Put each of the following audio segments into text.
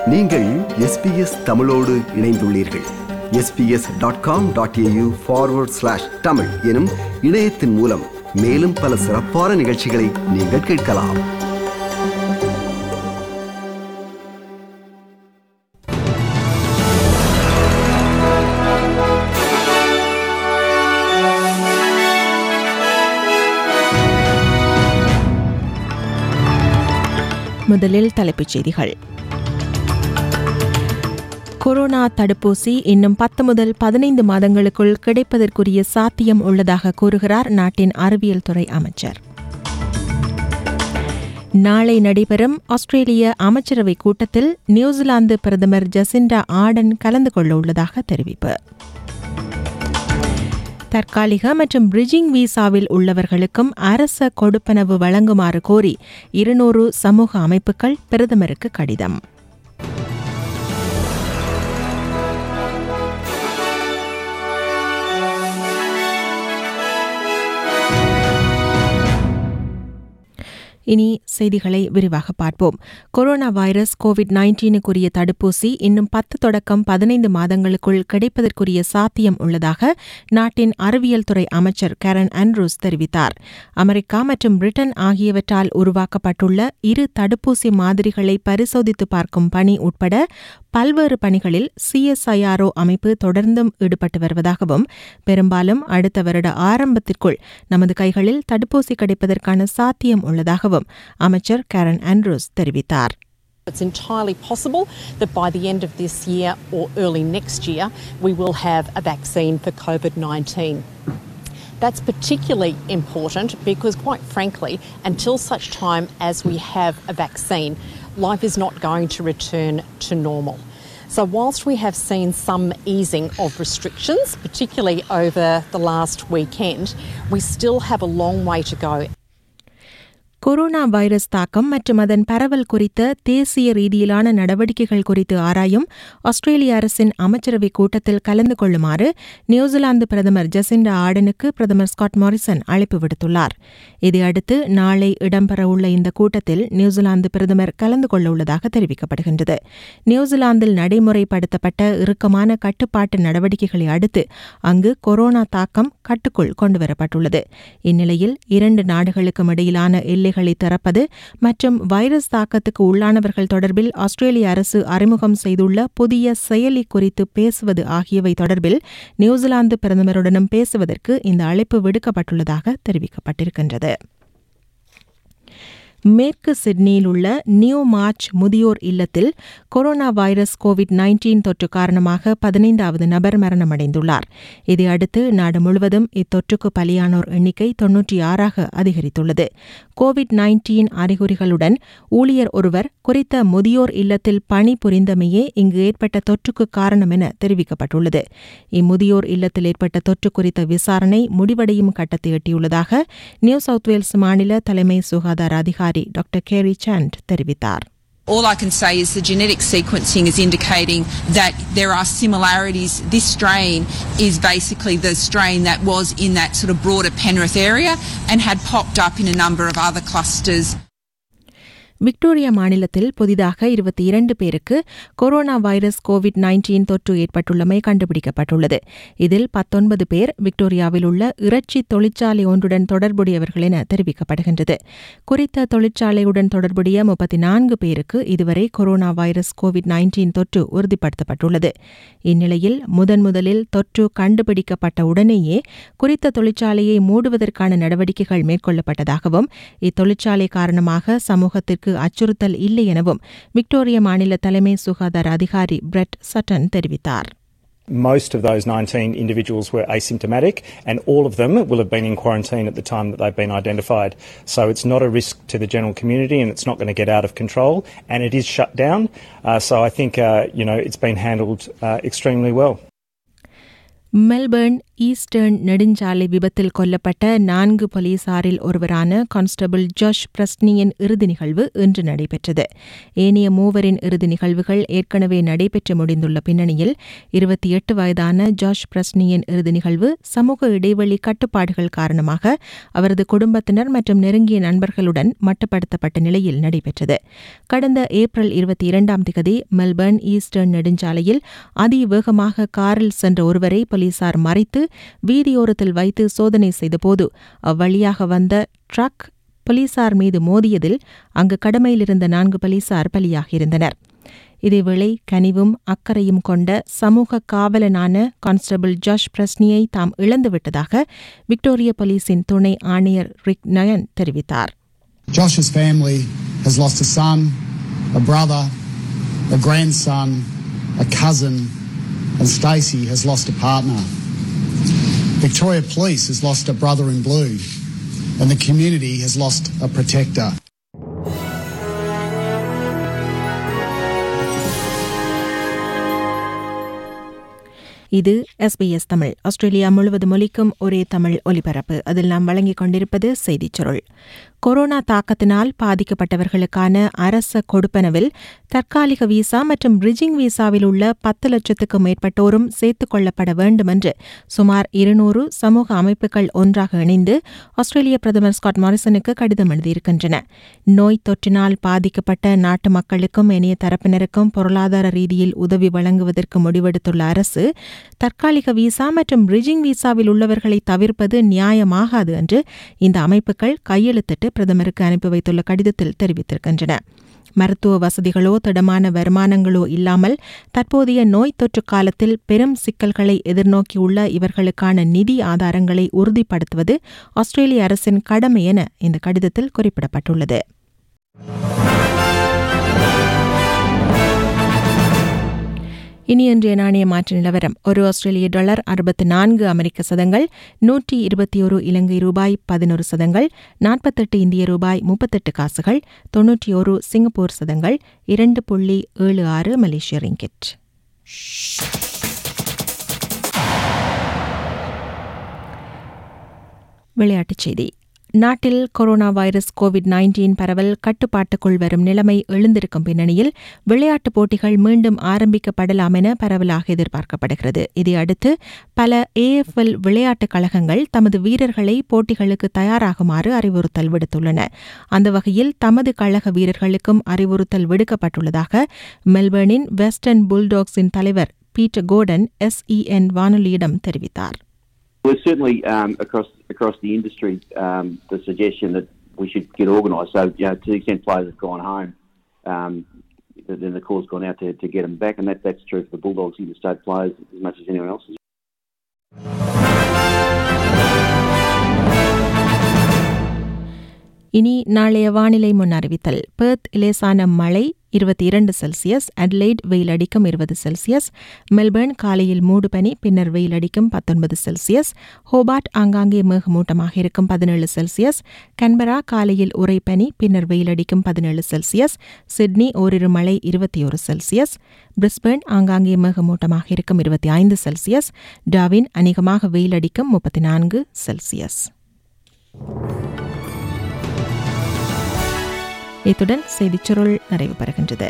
நீங்கள் SBS தமிழோடு இணைந்துள்ளீர்கள். sbs.com.au/tamil எனும் இணையத்தின் மூலம் மேலும் பல சிறப்பான நிகழ்ச்சிகளை நீங்கள் கேட்கலாம். முதலில் தலைப்புச் செய்திகள். கொரோனா தடுப்பூசி இன்னும் 10 முதல் 15 மாதங்களுக்குள் கிடைப்பதற்குரிய சாத்தியம் உள்ளதாக கூறுகிறார் நாட்டின் அறிவியல் துறை அமைச்சர். நாளை நடைபெறும் ஆஸ்திரேலிய அமைச்சரவை கூட்டத்தில் நியூசிலாந்து பிரதமர் ஜசிண்டா ஆர்டன் கலந்து கொள்ள உள்ளதாக தெரிவிப்பு. தற்காலிக மற்றும் பிரிட்ஜிங் விசாவில் உள்ளவர்களுக்கும் அரச கொடுப்பனவு வழங்குமாறு கோரி 200 சமூக அமைப்புகள் பிரதமருக்கு கடிதம். இனி செய்திகளை விரிவாக பார்ப்போம். கொரோனா வைரஸ் COVID-19க்குரிய தடுப்பூசி இன்னும் 10 தொடக்கம் 15 மாதங்களுக்குள் கிடைப்பதற்குரிய சாத்தியம் உள்ளதாக நாட்டின் அறிவியல் துறை அமைச்சர் கேரன் ஆண்ட்ரூஸ் தெரிவித்தார். அமெரிக்கா மற்றும் பிரிட்டன் ஆகியவற்றால் உருவாக்கப்பட்டுள்ள 2 தடுப்பூசி மாதிரிகளை பரிசோதித்து பார்க்கும் பணி உட்பட பல்வேறு பணிகளில் CSIRO அமைப்பு தொடர்ந்தும் ஈடுபட்டு வருவதாகவும், பெரும்பாலும் அடுத்த வருட ஆரம்பத்திற்குள் நமது கைகளில் தடுப்பூசி கிடைப்பதற்கான சாத்தியம் உள்ளதாகவும் அமைச்சர் கேரன் ஆண்ட்ரூஸ் தெரிவித்தார். It's entirely possible that by the end of this year or early next year, we will have a vaccine for COVID-19. That's particularly important because, quite frankly, until such time as we have a vaccine, life is not going to return to normal. So whilst we have seen some easing of restrictions, particularly over the last weekend, we still have a long way to go. Corona virus தாக்கம் மற்றும் அதன் பரவல் குறித்த தேசிய ரீதியிலான நடவடிக்கைகள் குறித்து ஆராயும் ஆஸ்திரேலிய அரசின் அமைச்சரவை கூட்டத்தில் கலந்து கொள்ளுமாறு நியூசிலாந்து பிரதமர் ஜசிண்டா ஆர்டனுக்கு பிரதமர் ஸ்காட் மாரிசன் அழைப்பு விடுத்துள்ளார். இதையடுத்து நாளை இடம்பெறவுள்ள இந்த கூட்டத்தில் நியூசிலாந்து பிரதமர் கலந்து கொள்ள உள்ளதாக தெரிவிக்கப்படுகின்றது. நியூசிலாந்தில் நடைமுறைப்படுத்தப்பட்ட இறுக்கமான கட்டுப்பாட்டு நடவடிக்கைகளை அடுத்து அங்கு கொரோனா தாக்கம் கட்டுக்குள் கொண்டுவரப்பட்டுள்ளது. இந்நிலையில் 2 நாடுகளுக்கும் இடையிலான எல்லைகளை திறப்பது மற்றும் வைரஸ் தாக்கத்துக்கு உள்ளானவர்கள் தொடர்பில் ஆஸ்திரேலிய அரசு அறிமுகம் செய்துள்ள புதிய செயலி குறித்து பேசுவது ஆகியவை தொடர்பில் நியூசிலாந்து பிரதமருடனும் பேசுவதற்கு இந்த அழைப்பு விடுக்கப்பட்டுள்ளதாக தெரிவிக்கப்பட்டிருக்கின்றது. மேற்கு சிட்னியில் உள்ள நியூ மார்ச் முதியோர் இல்லத்தில் கொரோனா வைரஸ் COVID-19 தொற்று காரணமாக 15வது நபர் மரணமடைந்துள்ளார். இதையடுத்து நாடு முழுவதும் இத்தொற்றுக்கு பலியானோர் எண்ணிக்கை 96ஆக அதிகரித்துள்ளது. COVID-19 அறிகுறிகளுடன் ஊழியர் ஒருவர் குறித்த முதியோர் இல்லத்தில் பணிபுரிந்தமையே இங்கு ஏற்பட்ட தொற்றுக்கு காரணம் என தெரிவிக்கப்பட்டுள்ளது. இம்முதியோர் இல்லத்தில் ஏற்பட்ட தொற்று குறித்த விசாரணை முடிவடையும் கட்டத்தை எட்டியுள்ளதாக நியூ சவுத் வேல்ஸ் மாநில தலைமை சுகாதார அதிகாரி டாக்டர் கேரி சாண்ட் தெரிவித்தார். All I can say is the genetic sequencing is indicating that there are similarities. This strain is basically the strain that was in that sort of broader Penrith area and had popped up in a number of other clusters. Victoria மாநிலத்தில் புதிதாக 22 பேருக்கு corona virus COVID-19 தொற்று ஏற்பட்டுள்ளமை கண்டுபிடிக்கப்பட்டுள்ளது. இதில் 19 பேர் விக்டோரியாவில் உள்ள இறைச்சி தொழிற்சாலை ஒன்றுடன் தொடர்புடையவர்கள் என தெரிவிக்கப்படுகின்றது. குறித்த தொழிற்சாலையுடன் தொடர்புடைய 34 பேருக்கு இதுவரை கொரோனா வைரஸ் COVID-19 தொற்று உறுதிப்படுத்தப்பட்டுள்ளது. இந்நிலையில் முதலில் தொற்று கண்டுபிடிக்கப்பட்ட உடனேயே குறித்த தொழிற்சாலையை மூடுவதற்கான நடவடிக்கைகள் மேற்கொள்ளப்பட்டதாகவும், இத்தொழிற்சாலை காரணமாக சமூகத்திற்கு அச்சுறுத்தல் இல்லை எனவும் விக்டோரியா மாநில தலைமை சுகாதார அதிகாரி பிரெட் சட்டன் தெரிவித்தார். Most of those 19 individuals were asymptomatic and all of them will have been in quarantine at the time that they've been identified. So it's not a risk to the general community and it's not going to get out of control and it is shut down. So I think, it's been handled extremely well. Melbourne Eastern நெடுஞ்சாலை விபத்தில் கொல்லப்பட்ட 4 போலீசாரில் ஒருவரான constable Josh பிரஸ்னியின் இறுதி நிகழ்வு இன்று நடைபெற்றது. ஏனைய மூவரின் இறுதி நிகழ்வுகள் ஏற்கனவே நடைபெற்று முடிந்துள்ள பின்னணியில் 28 வயதான ஜாஷ் பிரஸ்னியின் இறுதி நிகழ்வு சமூக இடைவெளி கட்டுப்பாடுகள் காரணமாக அவரது குடும்பத்தினர் மற்றும் நெருங்கிய நண்பர்களுடன் மட்டுப்படுத்தப்பட்ட நிலையில் நடைபெற்றது. கடந்த ஏப்ரல் 22 மெல்பர்ன் ஈஸ்டர்ன் நெடுஞ்சாலையில் அதிவேகமாக காரில் சென்ற ஒருவரை போலீசார் மறைத்து வீதியோரத்தில் வைத்து சோதனை செய்தபோது அவ்வழியாக வந்த ட்ரக் போலீசார் மீது மோதியதில் அங்கு கடமையில் இருந்த 4 போலீசார் பலியாகியிருந்தனர். இதேவேளை கனிவும் அக்கறையும் கொண்ட சமூக காவலனான கான்ஸ்டபிள் ஜாஷ் பிரஸ்னியை தாம் இழந்துவிட்டதாக விக்டோரிய போலீசின் துணை ஆணையர் ரிக் நயன் தெரிவித்தார். Josh's family has lost a son, a brother, a grandson, a cousin, and Stacey has lost a partner. Victoria Police has lost a brother in blue, and the community has lost a protector. இது SBS Tamil. Australia முழுவதும் ஒலிக்கும் ஒரே தமிழ் ஒலிபரப்பு. அதில் நாம் வழங்கிக் கொண்டிருப்பது செய்திச் சுருள். கொரோனா தாக்கத்தினால் பாதிக்கப்பட்டவர்களுக்கான அரச கொடுப்பனவில் தற்காலிக விசா மற்றும் பிரிட்ஜிங் விசாவில் உள்ள 10 லட்சத்துக்கும் மேற்பட்டோரும் சேர்த்துக் கொள்ளப்பட வேண்டும் என்று சுமார் 200 சமூக அமைப்புகள் ஒன்றாக இணைந்து ஆஸ்திரேலிய பிரதமர் ஸ்காட் மாரிசனுக்கு கடிதம் எழுதியிருக்கின்றன. நோய் தொற்றினால் பாதிக்கப்பட்ட நாட்டு மக்களுக்கும் இணைய தரப்பினருக்கும் பொருளாதார ரீதியில் உதவி வழங்குவதற்கு முடிவெடுத்துள்ள அரசு தற்காலிக விசா மற்றும் பிரிட்ஜிங் விசாவில் உள்ளவர்களை தவிர்ப்பது நியாயமாகாது என்று இந்த அமைப்புகள் கையெழுத்திட்டு பிரதமருக்கு அனுப்பி வைத்துள்ள கடிதத்தில் தெரிவித்திருக்கின்றன. மருத்துவ வசதிகளோ திடமான வருமானங்களோ இல்லாமல் தற்போதைய நோய் தொற்று காலத்தில் பெரும் சிக்கல்களை எதிர்நோக்கியுள்ள இவர்களுக்கான நிதி ஆதாரங்களை உறுதிப்படுத்துவது ஆஸ்திரேலிய அரசின் கடமை என இந்த கடிதத்தில் குறிப்பிடப்பட்டுள்ளது. இனி இன்றைய நாணய மாற்று நிலவரம். ஒரு ஆஸ்திரேலிய டாலர் 64 அமெரிக்க சதங்கள், 121 இலங்கை ரூபாய் 11 சதங்கள், 48 இந்திய ரூபாய் 38 காசுகள், 91 சிங்கப்பூர் சதங்கள், 2.76 மலேசிய ரிங்கிட். விளையாட்டுச் செய்தி. நாட்டில் கொரோனா வைரஸ் கோவிட்-19 பரவல் கட்டுப்பாட்டுக்குள் வரும் நிலைமை எழுந்திருக்கும் பின்னணியில் விளையாட்டுப் போட்டிகள் மீண்டும் ஆரம்பிக்கப்படலாம் என பரவலாக எதிர்பார்க்கப்படுகிறது. இதையடுத்து பல AFL விளையாட்டுக் கழகங்கள் தமது வீரர்களை போட்டிகளுக்கு தயாராகுமாறு அறிவுறுத்தல் விடுத்துள்ளன. அந்த வகையில் தமது கழக வீரர்களுக்கும் அறிவுறுத்தல் விடுக்கப்பட்டுள்ளதாக மெல்பர்னின் வெஸ்டர்ன் புல்டாக்ஸின் தலைவர் பீட்டர் கோர்டன் SEN வானொலியிடம் தெரிவித்தார். Well, certainly across the industry, the suggestion that we should get organised. So, to the extent players have gone home, then the call's gone out to get them back, and that's true for the Bulldogs interstate players as much as anyone else. இனி நாளைய வானிலை முன் அறிவித்தல். Perth லேசான மழை 22 Celsius, Adelaide வெயில் அடிக்கும் 20 Celsius, Melbourne காலையில் மூடு பனி பின்னர் வெயில் அடிக்கும் 19 செல்சியஸ், ஹோபார்ட் ஆங்காங்கே மேகமூட்டமாக இருக்கும் 17 செல்சியஸ், கன்பரா காலையில் உறைபனி பின்னர் வெயில் அடிக்கும் 17 செல்சியஸ், சிட்னி ஓரிரு மழை 21 செல்சியஸ், பிரிஸ்பர்ன் ஆங்காங்கே மேகமூட்டமாக இருக்கும் 25 செல்சியஸ், டார்வின் அநேகமாக வெயில் அடிக்கும் 34 செல்சியஸ். இத்துடன் செய்திச் சுருள் நிறைவு பெறுகின்றது.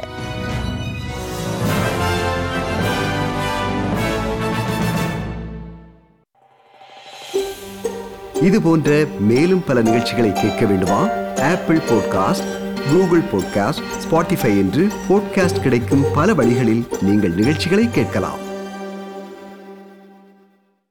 இது போன்ற மேலும் பல நிகழ்ச்சிகளை கேட்க வேண்டுமா? Apple podcast, Google podcast, Spotify என்று பாட்காஸ்ட் கிடைக்கும் பல வழிகளில் நீங்கள் நிகழ்ச்சிகளை கேட்கலாம்.